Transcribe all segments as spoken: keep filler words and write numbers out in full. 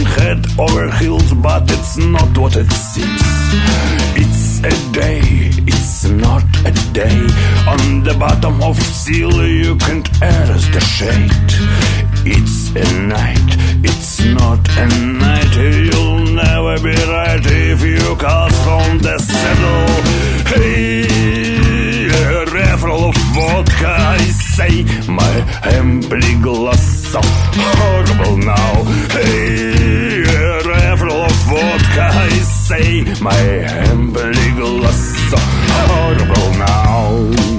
head over heels, but it's not what it seems. It's a day, it's not a day. On the bottom of seal you can't erase the shade. It's a night, it's not a night. You'll never be right if you cast from the saddle. Hey, a refill of vodka, I say. My empty glass so horrible now. Hey, a refill of vodka, I say. My empty glass so horrible now.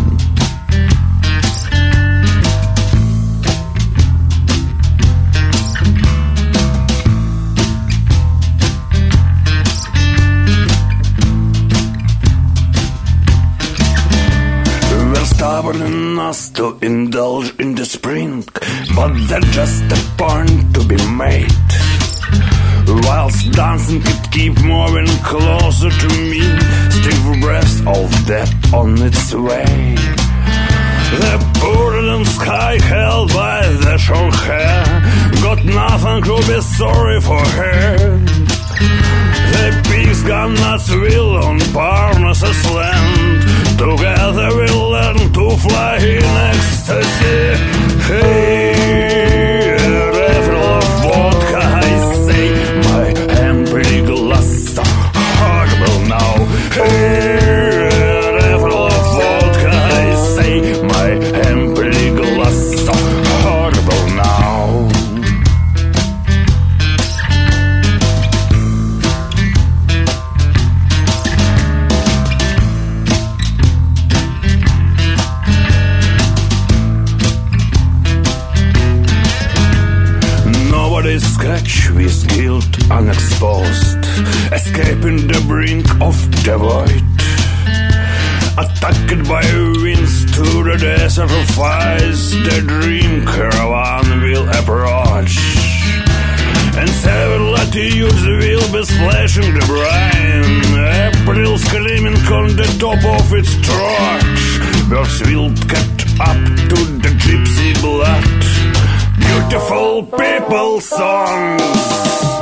Stubborn enough to indulge in the spring, but that's just a point to be made. Whilst dancing it keep moving closer to me, stiff breath of death on its way. The purling sky held by the short hair got nothing to be sorry for her. The pigs got nuts will on Parnassus land. Together we'll learn to fly in ecstasy. Hey, a refill of vodka, I say. My empty glass so horrible now. Hey, a refill of vodka, I say. My empty glass so horrible now. Scratch with guilt unexposed, escaping the brink of the void. Attacked by winds to the desert of ice, the dream caravan will approach, and seven latitudes will be splashing the brine. April screaming on the top of its torch, birds will catch up to the gypsy blood. Beautiful people songs.